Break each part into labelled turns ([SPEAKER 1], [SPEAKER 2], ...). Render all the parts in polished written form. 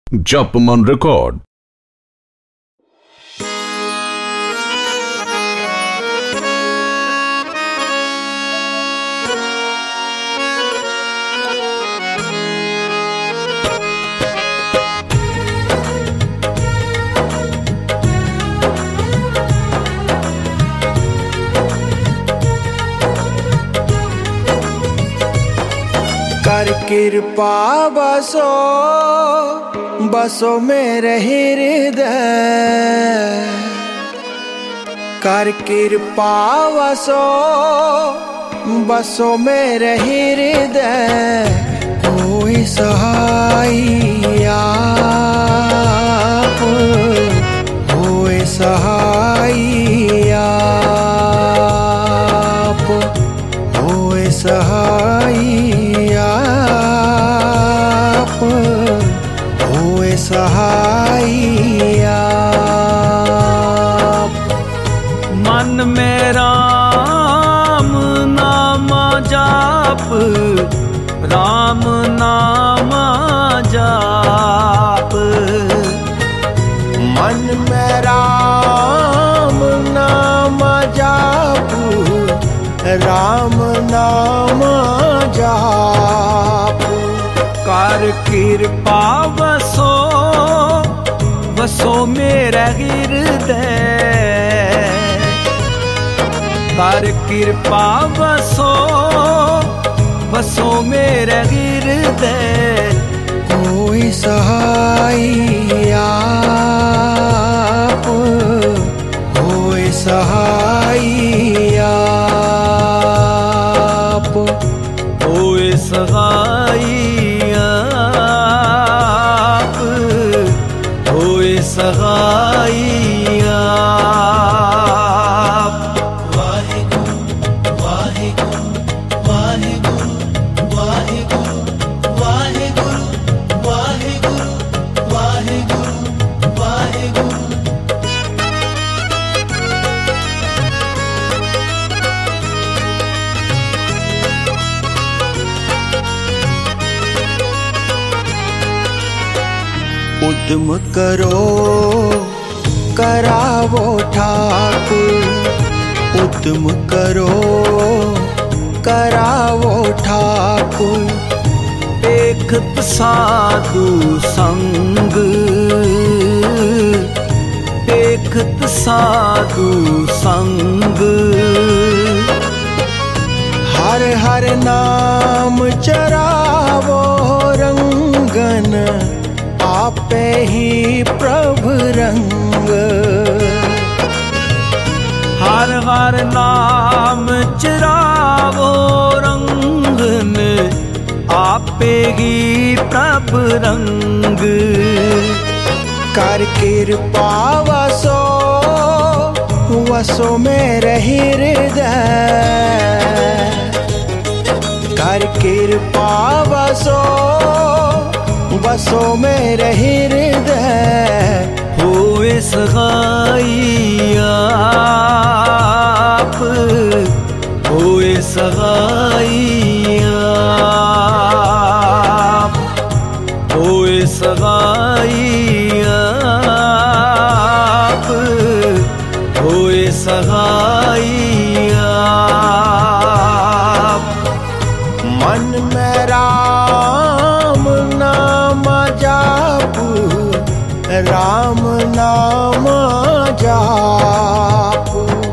[SPEAKER 1] Japman Record.
[SPEAKER 2] कर कृपा बसो बसो मेरे हृदय, कर कृपा बसो बसो मेरे हृदय। कोई सहाय आप, कोई सहाय आप, कोई सहाय सहाय आप।
[SPEAKER 3] मन में राम नाम जाप, राम नाम जाप।
[SPEAKER 2] मन में राम नाम जाप, राम नाम जाप।
[SPEAKER 3] कर कृपा बसो बसो मेरा हृदय, कर कृपा बसो बसो मेरा हृदय।
[SPEAKER 2] कोई सहाय आप, कोई सहाय आप,
[SPEAKER 3] कोई सहाय सहाय आप।
[SPEAKER 4] वाहिगुरु वाहिगुरु वाहिगुरु वाहिगुरु वाहिगुरु वाहिगुरु वाहिगुरु वाहिगुरु।
[SPEAKER 2] उद्यम करो करावो ठाकुर, उद्यम करो करावो ठाकुर।
[SPEAKER 3] देखत साधु संग, देखत साधु संग।
[SPEAKER 2] हर हर नाम चरावो रंगन, आपे ही प्रभु रंग।
[SPEAKER 3] हर हर नाम चिरावो रंगन, आपे ही प्रभु रंग।
[SPEAKER 2] कर कृपा वसो वसो मेरे हृदय, कर कृपा वसो बसो मेरे हृदय।
[SPEAKER 3] होए सहाय आप, होए सहाय आप, होए सहाय आप, होए सहाय आप।
[SPEAKER 2] मन में राम नाम जाप, राम नाम जाप।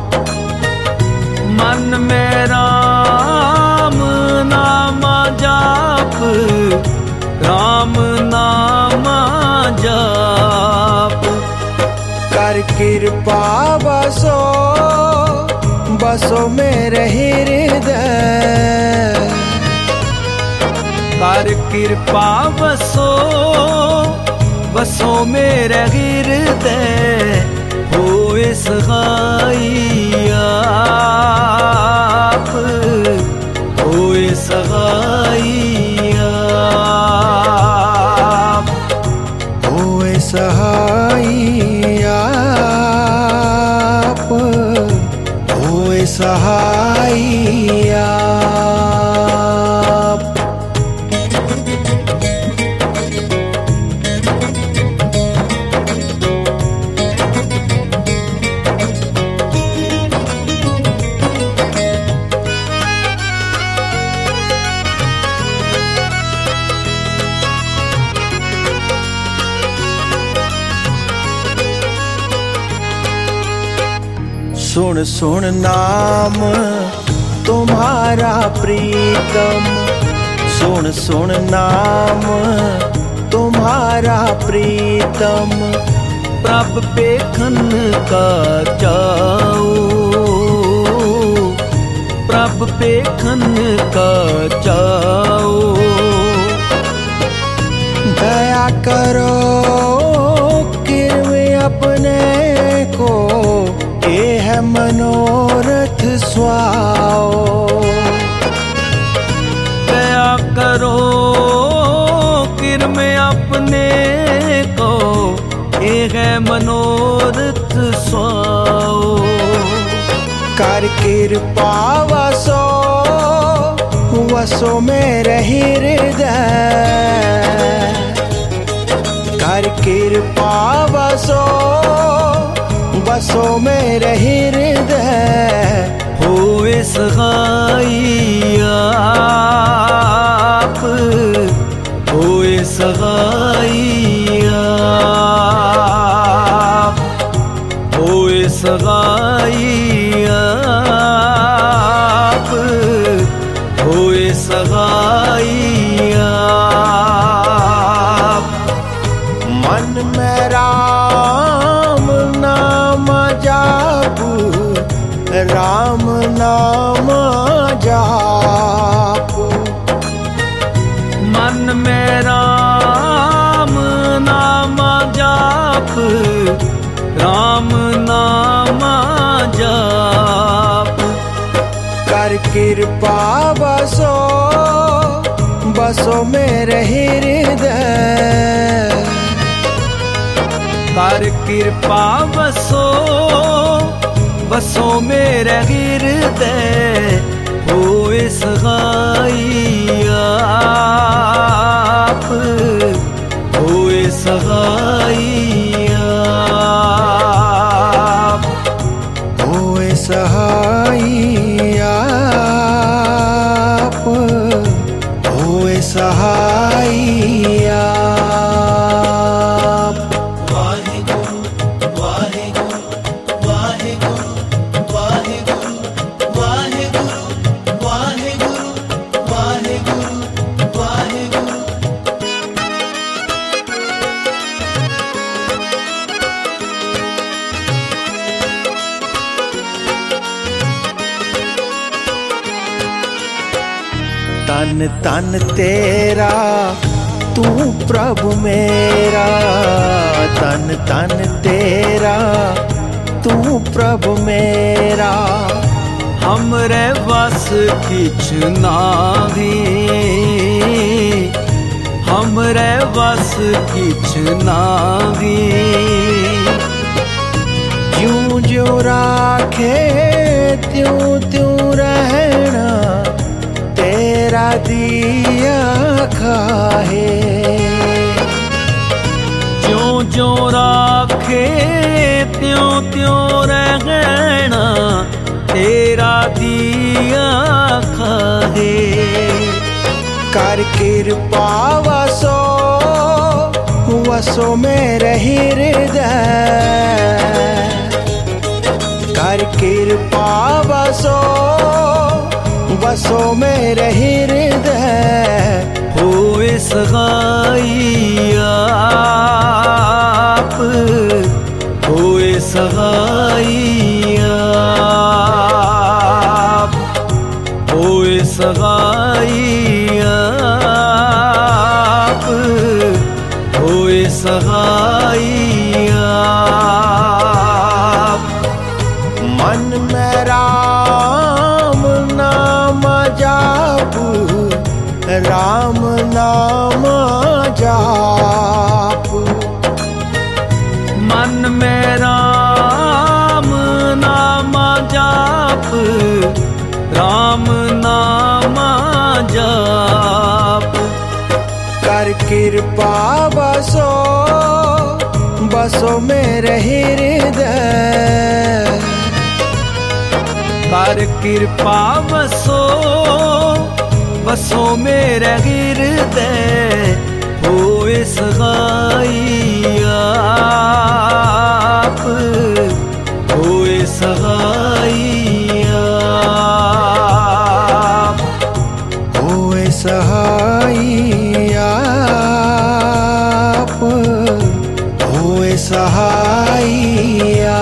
[SPEAKER 3] मन में राम नाम जाप, राम नाम जाप।
[SPEAKER 2] कर कृपा बसो बसो मेरे हृदय,
[SPEAKER 3] कर कृपा बसो बसो मेरे हृदय। होए सहाय आप, होए सहाय आप,
[SPEAKER 2] होए सहाय आप, होए सहाय आप। सुन सुन नाम तुम्हारा प्रीतम, सुन सुन नाम तुम्हारा प्रीतम।
[SPEAKER 3] प्रभ पेखन का चाओ, प्रभ पेखन का चाओ।
[SPEAKER 2] दया करो किरवे अपने को, ये है मनोरथ स्वाओ।
[SPEAKER 3] दया करो किरवे अपने को, ये है मनोरथ स्वाओ।
[SPEAKER 2] कर कृपा वसो वसो मेरे हृदय, कर कृपा वसो वसो मेरे हृदय।
[SPEAKER 3] होए सहाई आप, होए सहाई आप, होए सहाई आप, होए सहाई आप।
[SPEAKER 2] मन में राम नाम जापू, राम नाम जापू।
[SPEAKER 3] मन में राम नाम जाप, राम नाम जाप।
[SPEAKER 2] कर कृपा बसो बसो मेरे हृदय,
[SPEAKER 3] कर कृपा बसो बसो मेरे हृदय। होए सहाई आप, होए सहाई आप,
[SPEAKER 2] होए सहाई आप, होए सहाई आप।
[SPEAKER 4] वाहिगुरु वाहिगुरु वाहिगुरु वाहिगुरु वाहिगुरु वाहिगुरु वाहिगुरु वाहिगुरु।
[SPEAKER 2] तन तन तेरा तू प्रभु मेरा, तन तन तेरा तू प्रभु मेरा।
[SPEAKER 3] हमरे बस किछ नाही, हमरे बस किछ नाही।
[SPEAKER 2] ज्यों ज्यों राखे त्यों त्यों रहना, तेरा दिया खाहे।
[SPEAKER 3] ज्यों ज्यों राखे त्यों त्यों रहना, तेरा दिया खाहे।
[SPEAKER 2] कर कृपा वसो वसो मेरे हृदय, कर कृपा वसो वसो मेरे हृदय।
[SPEAKER 3] होए सहाई आप, होए सहाई आप, होए सहाई आप, होए सहाई आप।
[SPEAKER 2] मन में राम नाम जापू, राम नाम जापू।
[SPEAKER 3] मन में राम नाम जाप, राम नाम जाप।
[SPEAKER 2] कर कृपा बसो बसो मेरे हृदय,
[SPEAKER 3] कर कृपा बसो बसो मेरे हृदय। होए सहाई आप, होए सहाई
[SPEAKER 2] सहाइया।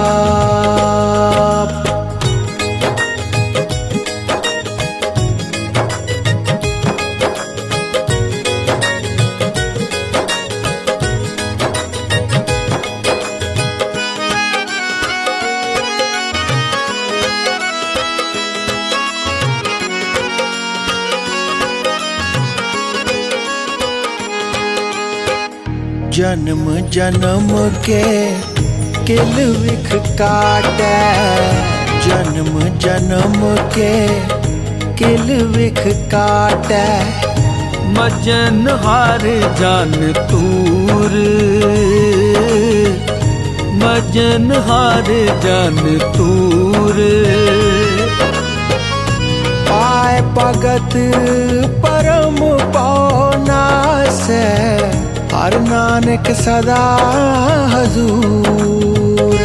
[SPEAKER 2] जन्म जन्म के किल विख काटै, जन्म जन्म के किल विख काटै।
[SPEAKER 3] मजन हार जान तूर, मजन हार जान तूर।
[SPEAKER 2] पाए भगत परम पाना से, हर नानक सदा हजूर।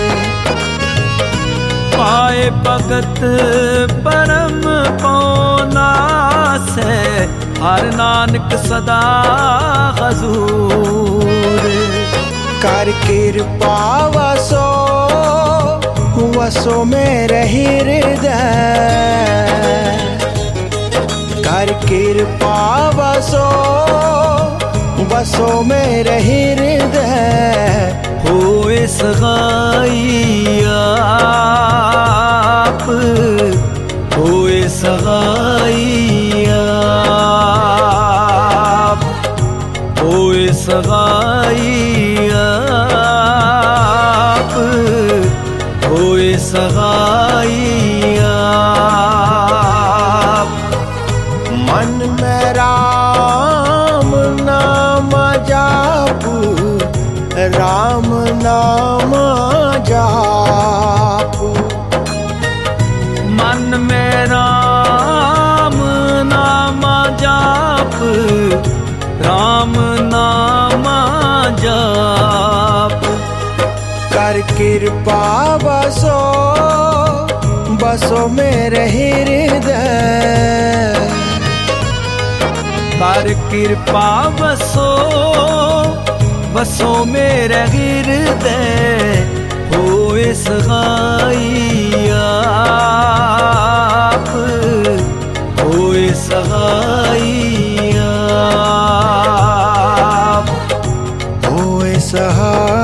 [SPEAKER 3] पाए भगत परम पाना से, हर नानक सदा हजूर।
[SPEAKER 2] कर कृपा वसो वसो मेरे हृदय, कर कृपा वसो बसो मेरे हृदय।
[SPEAKER 3] होए सगाई आप, होए सगाई आप, होए सगाई आप, होए सगाई आप।
[SPEAKER 2] मन में राम नाम जाप, राम नाम जाप।
[SPEAKER 3] मन में राम नाम जाप, राम नाम जाप।
[SPEAKER 2] कर कृपा बसो बसो मेरे हृदय,
[SPEAKER 3] कर कृपा बसो बसो मेरे हृदय। होए सगाई आप, होए सगाई आप,
[SPEAKER 2] होए सहाय।